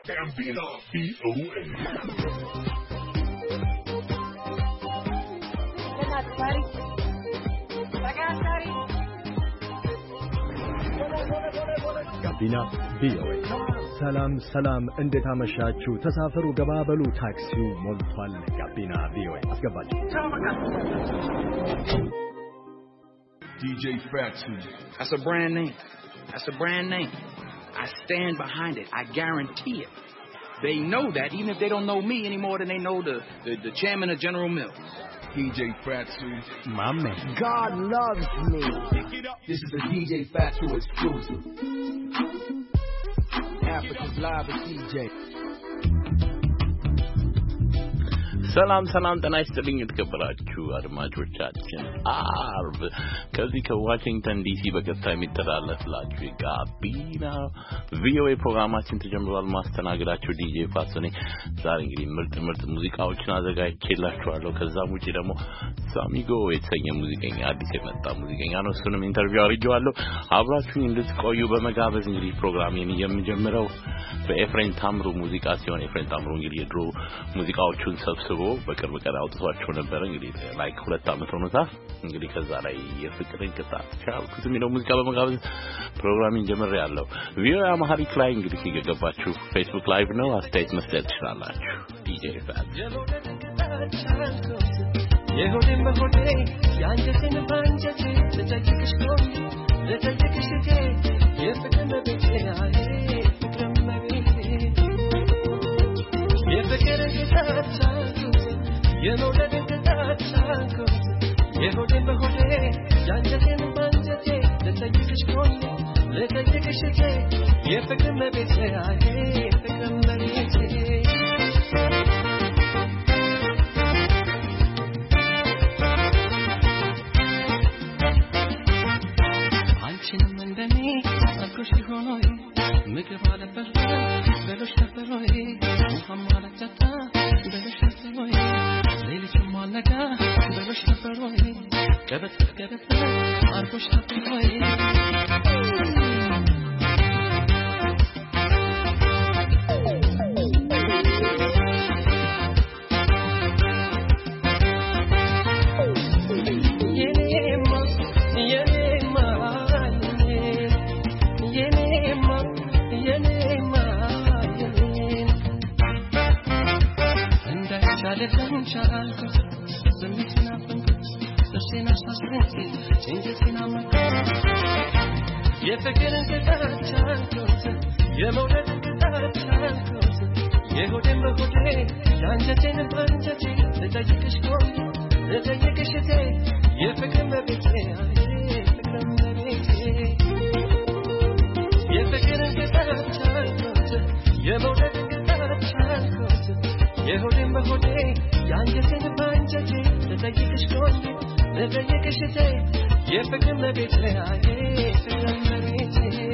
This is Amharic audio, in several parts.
Gambino VOA. Gambino VOA. ሰላም እንዴት አመሻችሁ ተሳፈሩ ገባበሉ ታክሲው ሞልቷል ጋቢና ቪኦኤ አስገባችሁ DJ Fatsu. That's a brand name. I stand behind it. I guarantee it. They know that even if they don't know me any more than they know the chairman of General Mills. DJ Fatsu. My man. God loves me. This is a DJ Fatsu exclusive. Africa's live with DJ. ሰላም ጤና ይስጥልኝ የተከበራችሁ አድማጮቻችን አርብ ከዚህ ከዋሽንግተን ዲሲ በቀጥታ የሚተላለፍላችሁ የጋቢና ቪኦኤ ፕሮግራማችን ተጀምሯል። ማስተናገዳችሁ ዲጄ ፋሶ ነኝ። ዛሬ እንግዲህ ምርጥ ሙዚቃዎችን አዘጋጅቼላችኋለሁ። ከዛም ውጪ ደግሞ ሳሚጎ የተሰኘ ሙዚቀኛ አዲስ የመጣ ሙዚቀኛ ነው። እሱንም ኢንተርቪው አድርጌዋለሁ። አብራችሁኝ እንድትቆዩ በመጋበዝ እንግዲህ ፕሮግራሜን የምጀምረው በኤፍሬም ታምሩ ሙዚቃ ሲሆን ኤፍሬም ታምሩ እንግዲህ የድሮ ሙዚቃዎቹን ሰብስቦ በቅርብ ቀን አውጥቷቸው ነበር። እንግዲህ ላይክ 2 አመት ሆኖታል። እንግዲህ ከዛ ላይ የፍቅርን ቅጣት ቻልኩት የሚለው ሙዚቃ በመጋበዝ ፕሮግራሚንግ ጀምሬያለሁ። ቪኦኤ አማሪክ ላይ እንግዲህ ሲገባችሁ ፌስቡክ ላይቭ ነው፣ አስተያየት መስጠት ትችላላችሁ። ዲጄ ፋት የሆዴን በሆዴ ያንጀቴን ባንጀቴ ለጠይቅሽ ቆም ለጠይቅሽ ጌ የፍቅር መቤቴ አይ ፍቅር መቤቴ የፍቅር ቅጣት የመውደድን ቅጣት የሆዴን በሆዴ ያንጀቴን ባንጀቴ ለጠይቅሽ ቆም ለጠይቅሽ ጌ የፍቅር መቤቴ አይ ፍቅር መቤቴ Kush hoy ምግብ አለፈሽ በሎሽ ተፈሮይ ሙሐመድ አጣ በሎሽ ተፈሮይ ሌሊት ማለጋ በሎሽ ተፈሮይ ከበት አርጎሽ ተፈሮይ የፍቅርን ቅጣት ቻልኩት የመውደድን ቅጣት ቻልኩት የሆዴን በሆዴ ያንጀቴን ባንጀቴ ልጠይቅሽ ቆይ ልጠይቅሽ እቴ የፍቅር መቤቴ ፍቅር መቤቴ የፍቅርን ቅጣት ቻልኩት የመውደድን ቅጣት ቻልኩት የሆዴን በሆዴ ያንጀቴን ባንጀቴ ልጠይቅሽ ቆይ ልጠይቅሽ እቴ የፍቅር መቤቴ ፍቅር መቤቴ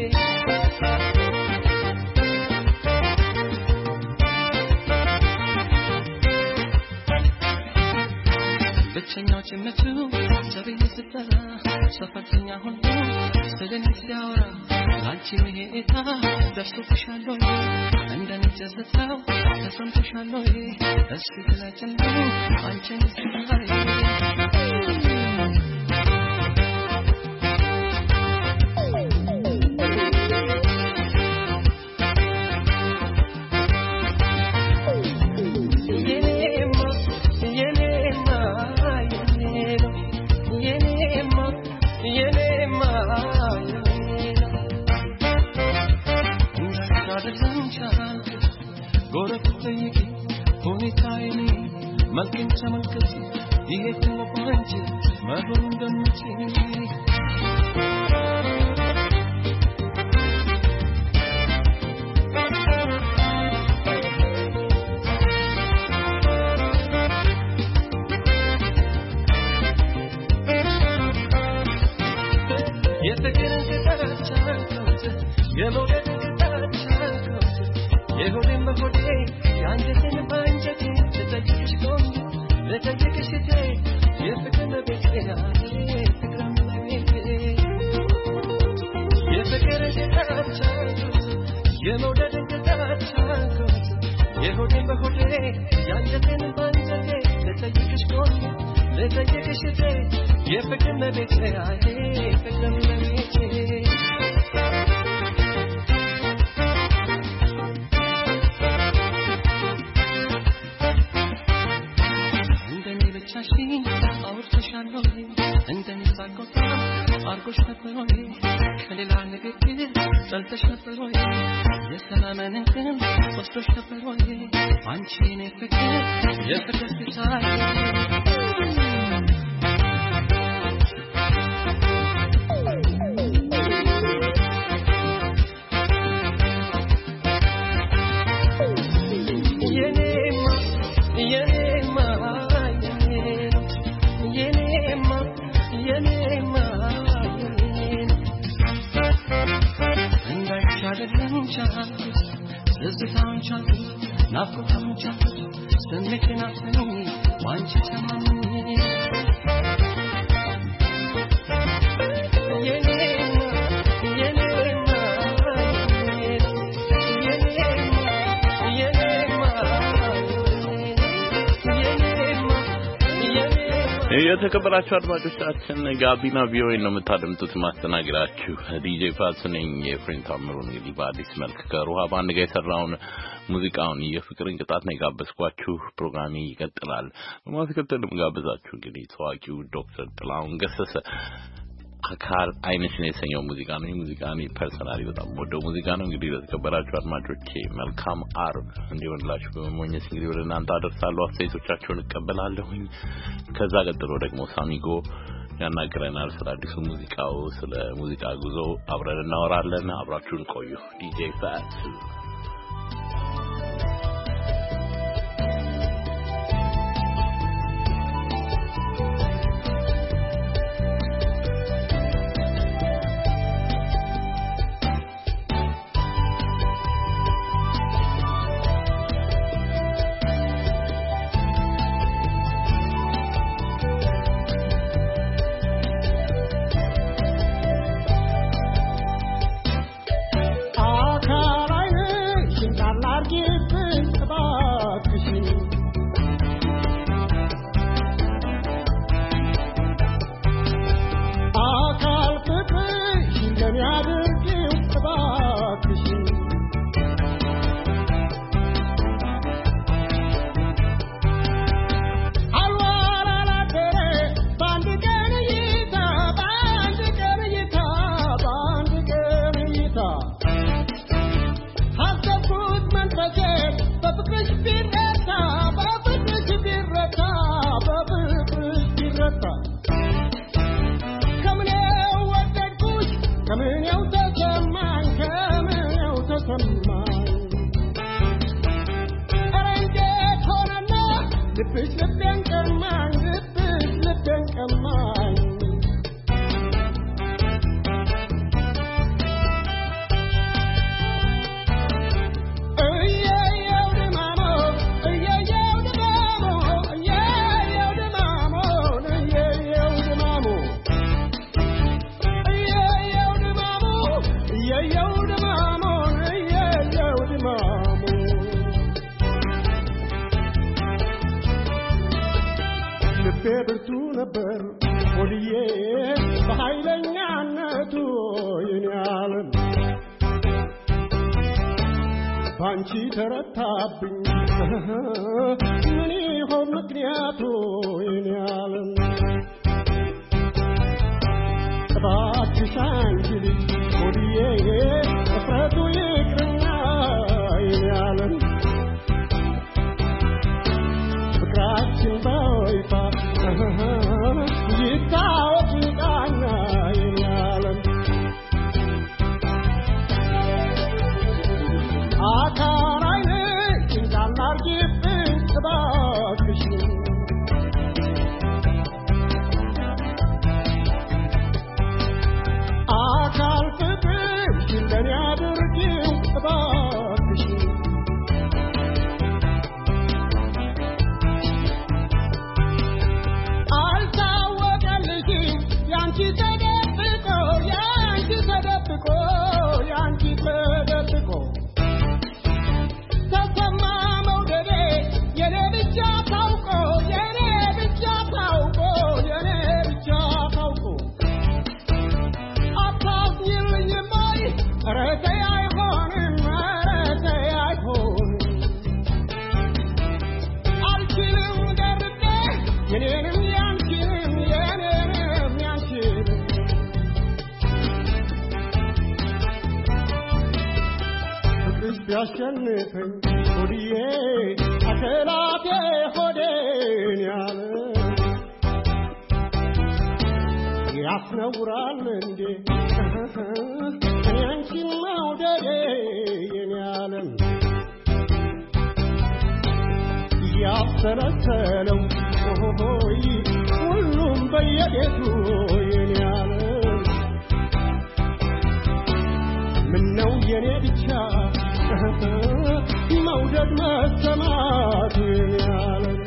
ብቸኛው ጭምቱ ሰብይ ስትጠራ ሰፈርተኛ ሆኖ ስለኔ ሲያወራ አንቺ መሄታ ደርሶብሻል ወይ እንደኔ ጀዘታው ተሰምቶሻል ወይ እስኪ ግለጭልኝ አንቺን ስታይ መልክን ተመልከት ይሄ ቆንጆ መሆን እንደምትችል የፍቅርን ቅጣት ቻልኩት የመውደድን ቅጣት ቻልኩት የሆዴን በሆዴ ያንጀቴን ባንጀቴ ልጠይቅሽ ቆም ልጠይቅሽ እቴ የፍቅር መቤቴ ፍቅር መቤቴ የፍቅርን ቅጣት ቻልኩት የመውደድን ቅጣት ቻልኩት የሆዴን በሆዴ ያንጀቴን ባንጀቴ ልጠይቅሽ ቆይ ልጠይቅሽ እቴ የፍቅር መቤቴ አይ ፍቅር መቤቴ እንደኔ ብቻሽን አውርተሻለሁ እንደኔ ሳቆጣ አርጎሽ ነበር ወይ ከሌላ ንግግር ጸልተሽ ነበር ወይ የሰላምን እንትን ወስዶሽ ነበር ወይ አንቺ እኔ ፍቅር የፍቅር ሲሳይ የተከበራችሁ አድማጮቻችን ጋቢና ቪኦኤ ነው የምታደምጡት ማስተናገራችሁ ዲጄ ፋሱ ነኝ የፍሬንድ ታምሩ እንግዲህ በአዲስ መልክ ከሩሃ ባንድ ጋር የሰራውን ሙዚቃውን የፍቅርን ቅጣት ነው የጋበዝኳችሁ ፕሮግራሚ ይቀጥላል በማስከተልም ጋበዛችሁ እንግዲህ ታዋቂው ዶክተር ጥላሁን ገሰሰ አካል አይነሽን የሰኘው ሙዚቃ ነው ሙዚቃ ነው ፐርሰናሊ በጣም ወደው ሙዚቃ ነው እንግዲህ ለተከበራችሁ አድማጮቼ መልካም አርብ እንዲሆንላችሁ በመመኘት እንግዲህ ወደ እናንተ አደርሳለሁ አስተያየቶቻችሁን እቀበላለሁኝ ከዛ ቀጥሎ ደግሞ ሳሚጎ ያናግረናል ስለ አዲሱ ሙዚቃው ስለ ሙዚቃ ጉዞ አብረን እናወራለን አብራችሁን ቆዩ ዲጄ ፋቱ ብርቱ ነበር ሆድዬ በኃይለኛነቱ የኛለም ባንቺ ተረታብኝ ምን ይሆን ምክንያቱ የኛለም እባክሽ አንቺ ልጅ ሆድዬ እፍረቱ ይቅርና የኛለም ፍቅራችን በይፋ ይታወቅ ቃና የኛለም አካራይነ እንዳናርጊብኝ እባክሽ አካል ፍቅርሽ ቢያሸንፈኝ ሆድዬ አከላቴ ሆዴን ያለ ያስነውራል እንዴ አንቺን መውደዴ የኔ ዓለም ያፈለሰለው ሆይ ሁሉም በየቤቱ የኔ ዓለም ምነው የኔ ብቻ መውደድ መሰማት የኔ ዓለም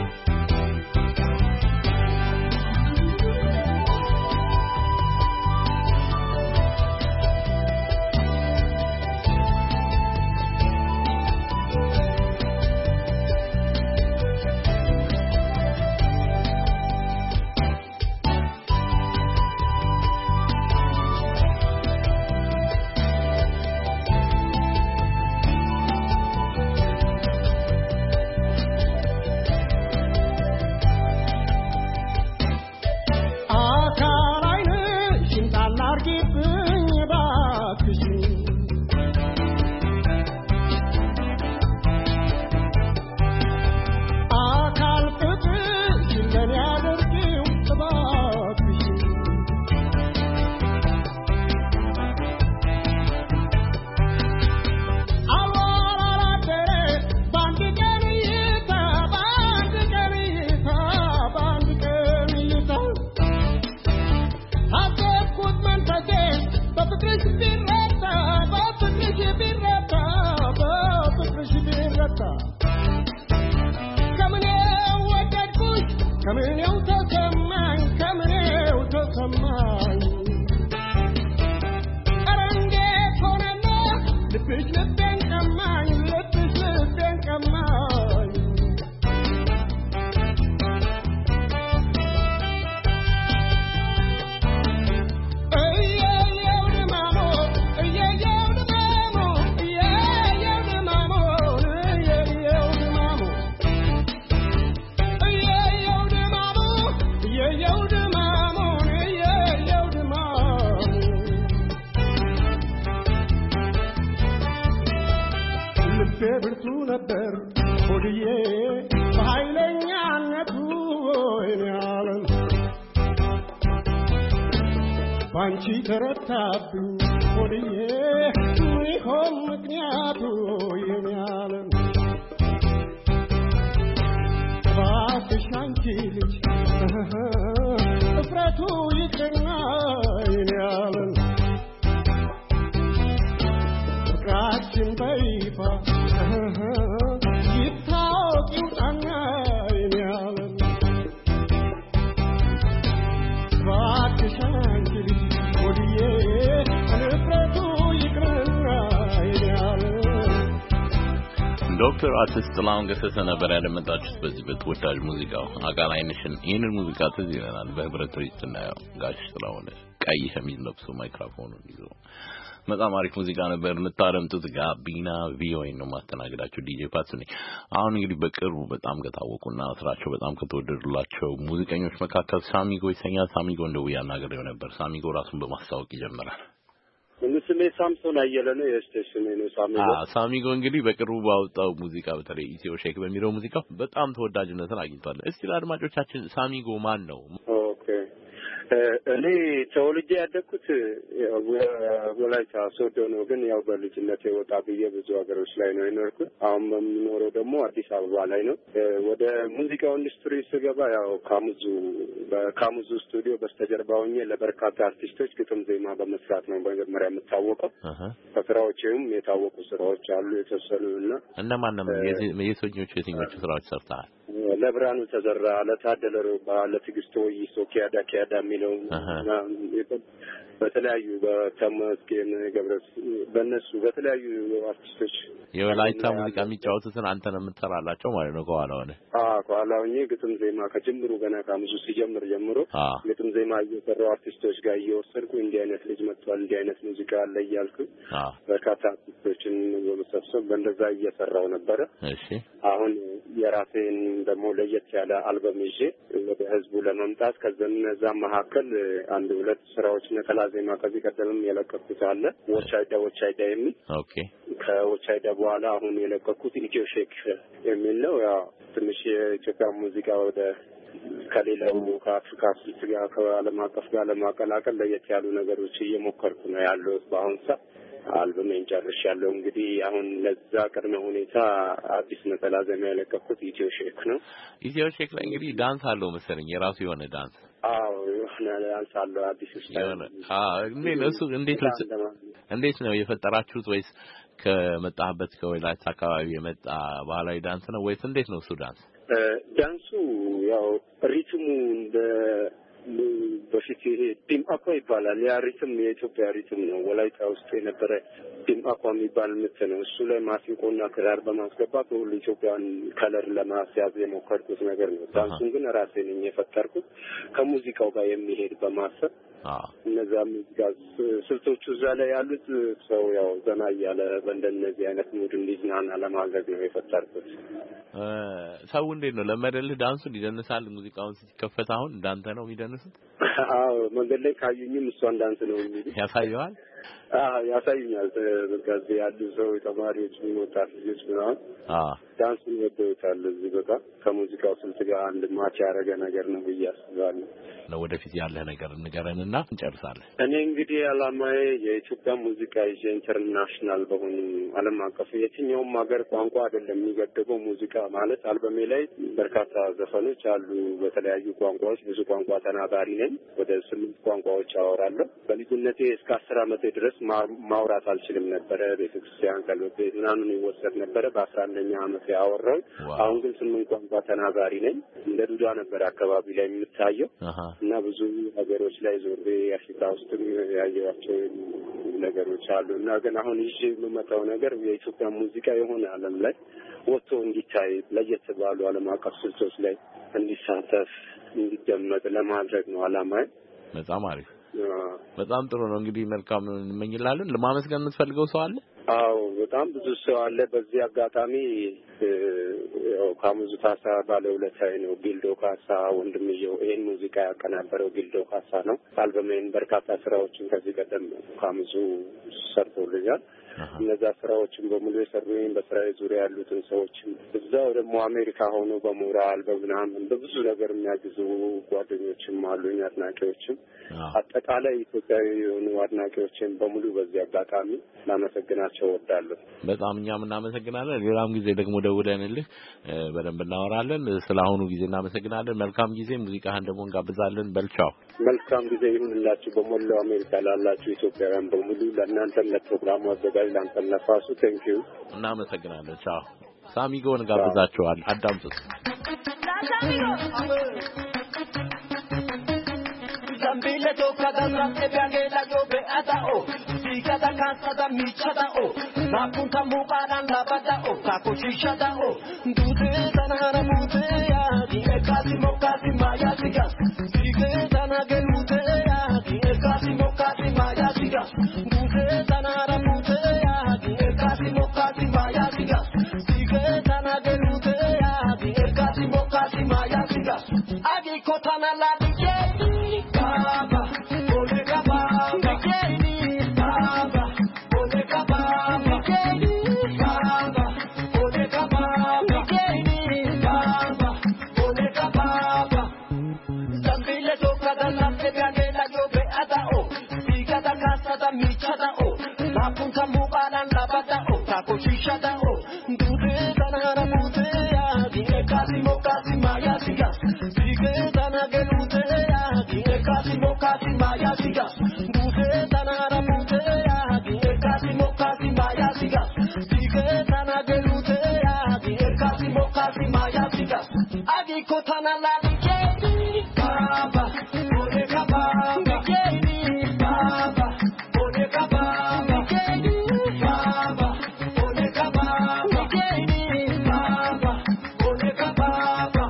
ባንቺ ተረታብኝ ሆድዬ ይሆን ምክንያቱ የኔ ዓለም እባክሽ አንቺ ልጅ እፍረቱ ይቅርና የኔ ዓለም ፍቅራችን በይፋ ይታወቅ ይውጣና የኔ ዓለም እባክሽ አንቺ ልጅ ዶክተር አርቲስት ጥላሁን ገሰሰ ነበር ያደመጣችሁት በዚህ በተወዳጅ ሙዚቃው አቃላይነሽን። ይህንን ሙዚቃ ትዝ ይለናል በህብረት ትርኢት ስናየው ጋሽ ጥላሁን ቀይ ሸሚዝ ለብሶ ማይክሮፎኑን ይዞ በጣም አሪፍ ሙዚቃ ነበር። እንታረምጡት ጋቢና ቪኦኤ ነው ማስተናገዳችሁ ዲጄ ፋትሱ ነኝ። አሁን እንግዲህ በቅርቡ በጣም ከታወቁና ስራቸው በጣም ከተወደዱላቸው ሙዚቀኞች መካከል ሳሚጎ ይሰኛል። ሳሚጎ እንደው ያናገረው ነበር። ሳሚጎ ራሱን በማስተዋወቅ ይጀምራል። ስሜ ሳምሶን አየለ ነው። የስቴሽን ነው ሳሚጎ። ሳሚጎ እንግዲህ በቅርቡ ባወጣው ሙዚቃ በተለይ ኢትዮ ሼክ በሚለው ሙዚቃው በጣም ተወዳጅነትን አግኝቷል። እስቲ ለአድማጮቻችን ሳሚጎ ማን ነው? ኦኬ እኔ ተወልጄ ያደግኩት ወላይታ ሶዶ ነው። ግን ያው በልጅነቴ ወጣ ብዬ ብዙ ሀገሮች ላይ ነው የኖርኩት። አሁን የምኖረው ደግሞ አዲስ አበባ ላይ ነው። ወደ ሙዚቃው ኢንዱስትሪ ስገባ ያው በካሙዙ ስቱዲዮ በስተጀርባ ሆኜ ለበርካታ አርቲስቶች ግጥም ዜማ በመስራት ነው በመጀመሪያ የምታወቀው። ከስራዎችም የታወቁ ስራዎች አሉ የተወሰኑና እነማን የትኞቹ ስራዎች ሰርተሃል? ለብርሃኑ ተዘራ፣ ለታደለ ሮባ፣ ለትግስት ወይሶ፣ ኪያዳ የሚለው በተለያዩ በተመስገን ገብረስ በእነሱ በተለያዩ አርቲስቶች የወላይታ ሙዚቃ የሚጫወቱትን አንተ ነው የምትሰራላቸው ማለት ነው? ከኋላ ሆነ ከኋላ ሆኜ ግጥም ዜማ ከጅምሩ ገና ከሙዙ ሲጀምር ጀምሮ ግጥም ዜማ እየሰራው አርቲስቶች ጋር እየወሰድኩ እንዲህ አይነት ልጅ መጥቷል፣ እንዲህ አይነት ሙዚቃ አለ እያልኩ በርካታ አርቲስቶችን በመሰብሰብ በእንደዛ እየሰራው ነበረ። እሺ። አሁን የራሴን ደግሞ ለየት ያለ አልበም ይዤ ወደ ህዝቡ ለመምጣት ከነዛ መካከል አንድ ሁለት ስራዎች ነጠላ ዜማ ከዚህ ቀደምም የለቀኩት አለ ወቻይዳ የሚል ኦኬ ከወቻይዳ በኋላ አሁን የለቀኩት ኢትዮ ሼክ የሚል ነው። ያው ትንሽ የኢትዮጵያ ሙዚቃ ወደ ከሌላው ከአፍሪካ ስልት ጋር ከዓለም አቀፍ ጋር ለማቀላቀል ለየት ያሉ ነገሮች እየሞከርኩ ነው ያለሁት በአሁን ሰዓት። አልበሜን ጨርሻለሁ። እንግዲህ አሁን ለዛ ቅድመ ሁኔታ አዲስ ነጠላ ዜማ የለቀኩት ኢትዮ ሼክ ነው። ኢትዮ ሼክ ላይ እንግዲህ ዳንስ አለው መሰለኝ የራሱ የሆነ ዳንስ። አዎ የሆነ ዳንስ አለው አዲስ ስታይል። እንዴት ነው የፈጠራችሁት? ወይስ ከመጣህበት ከወላይታ አካባቢ የመጣ ባህላዊ ዳንስ ነው ወይስ እንዴት ነው እሱ ዳንስ? ዳንሱ ያው ሪትሙ እንደ በፊት ይሄ ዲምአኳ ይባላል። ያ ሪትም የኢትዮጵያ ሪትም ነው። ወላይታ ውስጥ የነበረ ዲምአኳ የሚባል ምት ነው። እሱ ላይ ማሲንቆና ክራር በማስገባት ሁሉ ኢትዮጵያን ከለር ለማስያዝ የሞከርኩት ነገር ነው። ዳንሱን ግን ራሴ ነኝ የፈጠርኩት ከሙዚቃው ጋር የሚሄድ በማሰብ እነዛ ሙዚቃ ስልቶቹ እዛ ላይ ያሉት ሰው ያው ዘና እያለ በእንደነዚህ አይነት ሙድ እንዲዝናና ለማድረግ ነው የፈጠርኩት። ሰው እንዴት ነው ለመደልህ ዳንሱን ይደንሳል? ሙዚቃውን ሲከፈት አሁን እንዳንተ ነው የሚደንሱት? አዎ መንገድ ላይ ካዩኝም እሷን ዳንስ ነው የሚሉት። ያሳየዋል? ያሳዩኛል። በቃ ያሉ ሰው ተማሪዎች ወጣት ልጆች ምናምን ዳንሱን ይወዱታል። እዚህ በቃ ከሙዚቃው ስልት ጋር አንድ ማች ያደረገ ነገር ነው ብዬ አስባለሁ። ወደፊት ያለ ነገር ንገረንና እንጨርሳለን። እኔ እንግዲህ አላማዬ የኢትዮጵያ ሙዚቃ ይዤ ኢንተርናሽናል በሆኑ ዓለም አቀፍ የትኛውም ሀገር ቋንቋ አይደለም የሚገድበው ሙዚቃ ማለት አልበሜ ላይ በርካታ ዘፈኖች አሉ በተለያዩ ቋንቋዎች። ብዙ ቋንቋ ተናጋሪ ነኝ። ወደ 8 ቋንቋዎች አወራለሁ። በልጅነቴ እስከ 10 ዓመቴ ድረስ ማውራት አልችልም ነበረ። ቤተክርስቲያን ቀልቤ ምናምን ይወሰድ ነበረ። በ11ኛ ዓመቴ አወራሁ። አሁን ግን 8 ቋንቋ ተናጋሪ ነኝ። እንደ ዱዳ ነበር አካባቢ ላይ የምታየው እና ብዙ ሀገሮች ላይ ዞሬ አፍሪካ ውስጥ ያየኋቸው ነገሮች አሉ እና ግን አሁን ይዤ የምመጣው ነገር የኢትዮጵያ ሙዚቃ የሆነ ዓለም ላይ ወጥቶ እንዲታይ ለየት ባሉ ዓለም አቀፍ ስልቶች ላይ እንዲሳተፍ እንዲደመጥ ለማድረግ ነው ዓላማዬ። በጣም አሪፍ፣ በጣም ጥሩ ነው። እንግዲህ መልካም እንመኝላለን። ለማመስገን የምትፈልገው ሰው አለ? አዎ በጣም ብዙ ሰው አለ። በዚህ አጋጣሚ ካሙዙ ካሳ ባለውለታዬ ነው ጊልዶ ካሳ ወንድምየው። ይሄን ሙዚቃ ያቀናበረው ጊልዶ ካሳ ነው። አልበሜን በርካታ ስራዎችን ከዚህ ቀደም ካሙዙ ሰርቶልኛል። እነዛ ስራዎችን በሙሉ የሰሩኝ በስራዬ ዙሪያ ያሉትን ሰዎችን እዛው ደግሞ አሜሪካ ሆኖ በሞራል በምናምን በብዙ ነገር የሚያግዙ ጓደኞችም አሉኝ፣ አድናቂዎችም። አጠቃላይ ኢትዮጵያዊ የሆኑ አድናቂዎችን በሙሉ በዚህ አጋጣሚ ላመሰግናቸው እወዳለሁ። በጣም እኛም እናመሰግናለን። ሌላም ጊዜ ደግሞ ደውለንልህ በደንብ እናወራለን። ስለአሁኑ ጊዜ እናመሰግናለን። መልካም ጊዜ። ሙዚቃህን ደግሞ እንጋብዛለን። በልቻው መልካም ጊዜ ይሁንላችሁ። በሞላው አሜሪካ ላላችሁ ኢትዮጵያውያን በሙሉ ለእናንተም ለፕሮግራሙ አዘጋጅ ላንተም ነፋሱ ቴንኪዩ እናመሰግናለን። ቻው። ሳሚጎን ጋብዛቸዋል። አዳምጡት። Zambile toka da rampe biagela yo beata o Sika da kansa da michada o Napunta mubaran la bada o Kako shishada o Dute tanara mute ya Dine kasi mokasi maya siga Dike tanage mute ya Dine kasi mokasi maya siga Dute tanara mute ya Dine kasi mokasi maya siga Dike tanage mute ya Dine kasi mokasi maya siga Agi kotana la dike Baba, Oleka Baba, Bikini, Baba, Oleka Baba, Bikini, Baba, Oleka Baba, Bikini, Baba, Oleka Baba. Zambile toka da lampe biagela yo beata o, Sika da casa da michada o, Napunta mubaran la bada o, Kako shishada o, Dute tanara mute ya, Dine kasi mokasi maya siga, Dike tanage lute ya, Dine kasi mokasi maya siga, Dute tanara mute ya, Dine kasi mokasi maya siga, Dike tanage lute ya, Dine kasi mokasi maya siga, Agi kotana la dikeni, Baba, Oleka Baba, Bikini, Baba, Oleka Baba, Bikini, Baba, Oleka Baba, Bikini, Baba, Oleka Baba.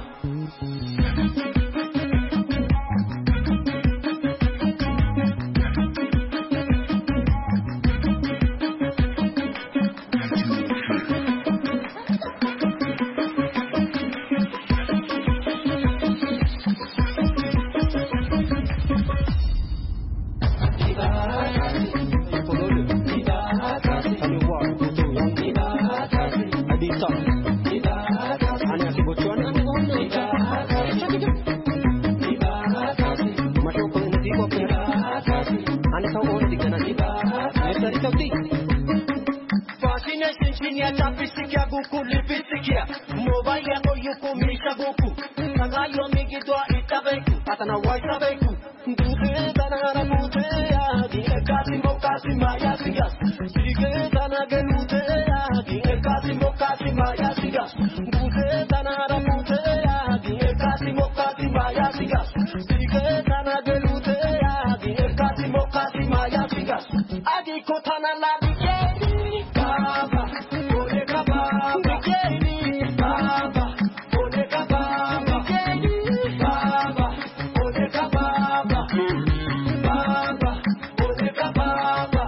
Chinya chapisikia guku lipisikia Mobaya koyuku misha guku Tagayo migidwa itabeku Atana waisabeku Dute tanara mute ya Dine kasi maya sigas Sige tanage lute ya Dine kasi maya sigas Dute tanara mute ya Dine kasi maya sigas Sige tanage lute ya Dine kasi maya sigas Adi kotana la bikeni Baba Bodeka baba Bikeni Baba Bodeka baba Bikeni Baba Bodeka baba Baba Bodeka baba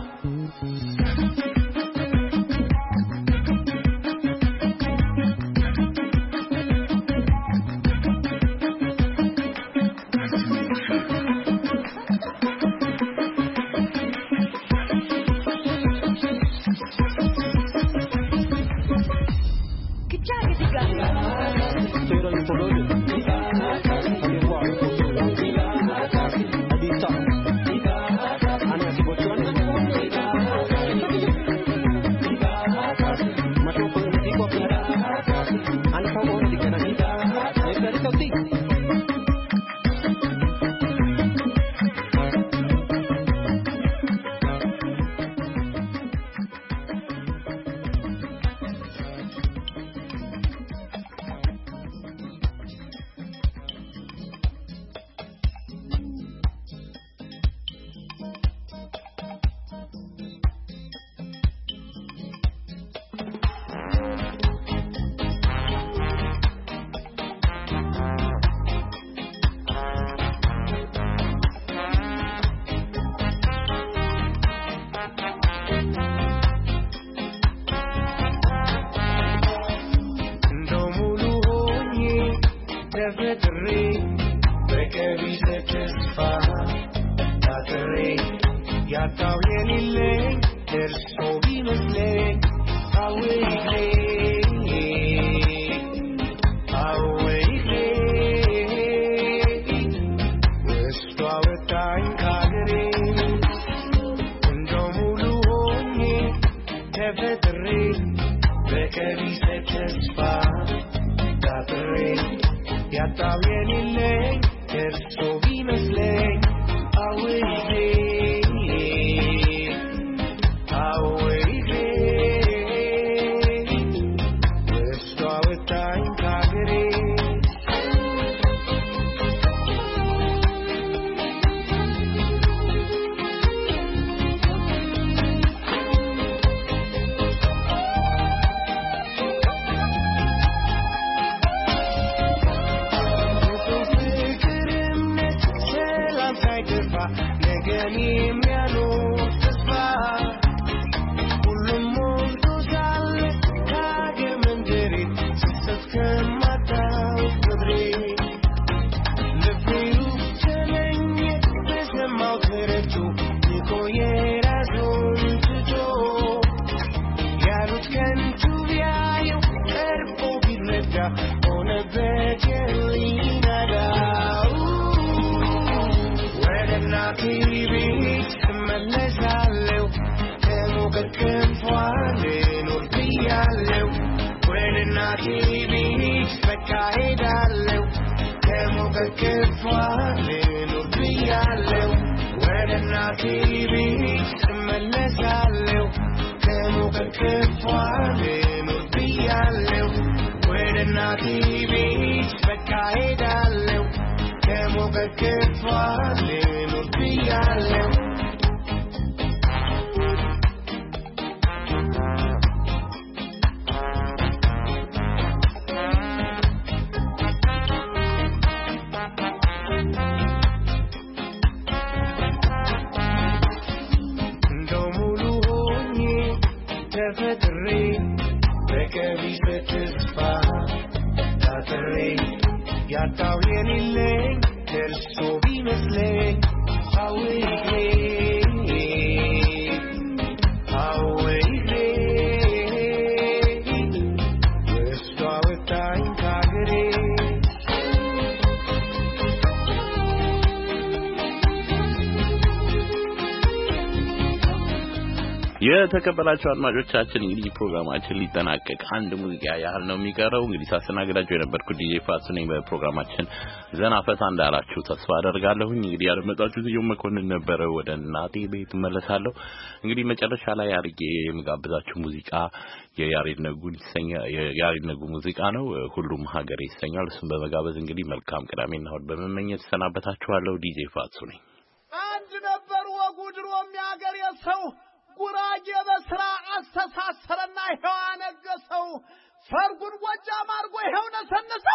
የተከበራችሁ አድማጮቻችን እንግዲህ ፕሮግራማችን ሊጠናቀቅ አንድ ሙዚቃ ያህል ነው የሚቀረው። እንግዲህ ሳስተናግዳችሁ የነበርኩት ዲጄ ፋሱ ነኝ። በፕሮግራማችን ዘና ፈታ እንዳላችሁ ተስፋ አደርጋለሁ። እንግዲህ ያደመጣችሁት ዮም መኮንን ነበረ። ወደ እናቴ ቤት መለሳለሁ። እንግዲህ መጨረሻ ላይ አድርጌ የምጋብዛችሁ ሙዚቃ የያሬድ ነጉ ሙዚቃ ነው። ሁሉም ሀገር ይሰኛል። እሱን በመጋበዝ እንግዲህ መልካም ቅዳሜና እሑድ በመመኘት ሰናበታችኋለሁ። ዲጄ ፋሱ ነኝ። አንድ ነበር ወጉድሮ የሚያገር የሰው ጉራጌ በስራ አስተሳሰረና ይሄው አነገሰው ፈርጉን ጎጃም አርጎ ይሄው ነሰነሰው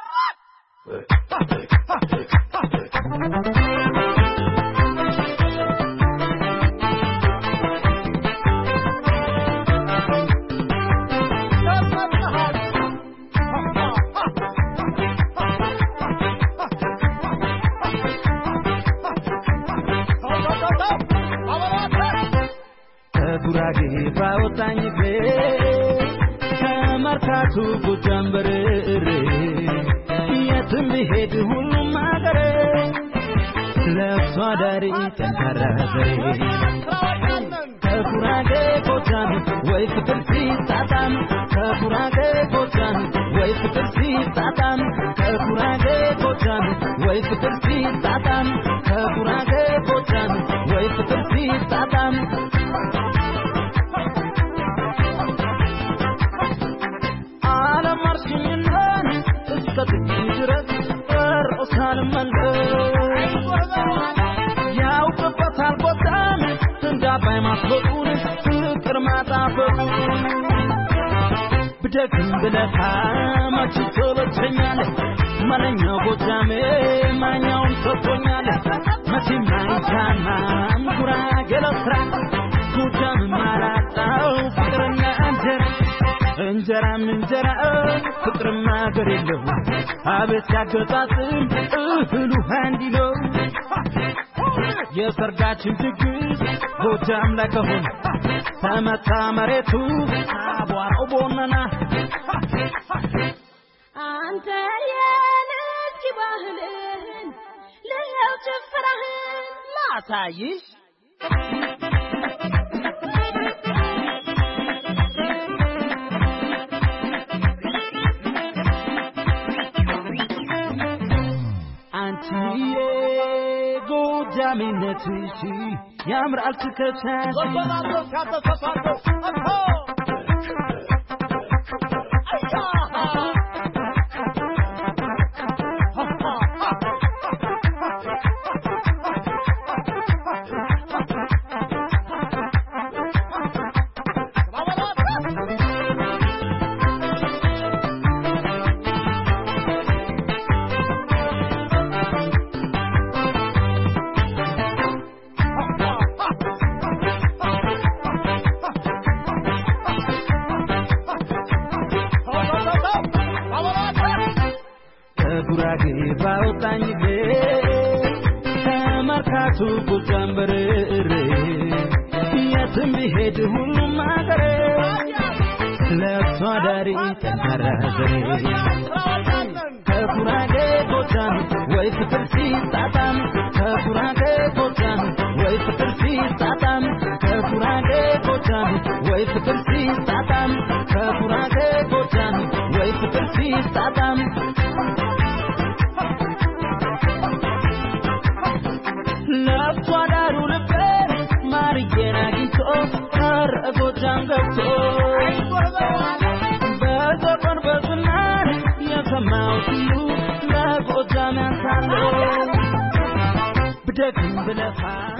ጉራጌ ባወጣኝ ከመርካቱ ጎጃም በርሬ የትም ብሄድ ሁሉም አገሬ ለብሶ አዳሪ ጠንካራ ዘሬ ከጉራጌ ጎጃም ወይ ፍቅር ሲጣጣም ከጉራጌ ጎጃም ወይ ፍቅር ሲጣጣም ከጉራጌ ጎጃም ወይ ፍቅር ሲጣጣም ከጉራጌ ጎጃም ወይ ፍቅር ሲጣጣም ያውቅበታል ጎጃም እንዳባይ ማስበቁን ፍቅር ማጣፈጡ ብደግም ብለካ መች ተበቸኛል ማለኛው ጎጃሜ ማኛውን ሰጥቶኛል መቼም አይታማም ጉራጌ ለስራ ጎጃም ማላጣው ፍቅርና እንጀራም እንጀራ ፍቅርማ አገር የለው አቤት ያገጣጥም እህሉ አንዲ ነው የሰርጋችን ድግስ ጎጃም ላይ ከሆነ ተመታ መሬቱ አቧራው ቦነና አንተ የልጅ ባህልን ለለው ጭፈራህን ላሳይሽ ጎጃሜነትሽ ያምራል ትከሻሽ ጉራጌ ባወጣኝ ከመርካቱ ጎጃም በርሬ የትም ብሄድ ሁሉም አገሬ ለብሶ አዳሪ ጠንካራ ዘሬ ከጉራጌ ጎጃም ወይ ፍቅር ሲጣጣም ከጉራጌ ጎጃም ወይ ፍቅር ሲጣጣም ከጉራጌ ጎጃም ወይ ፍቅር ሲጣጣም ከጉራጌ ጎጃም ወይ ፍቅር ሲጣጣም ለብሶ አዳሩ ልቤ ማርዬን አግኝቶ ጎጃም ገብቶ በዘፈን በዝናን የሰማው ሁሉ ለጎጃም ያንሳለው ብደግም ብለፋ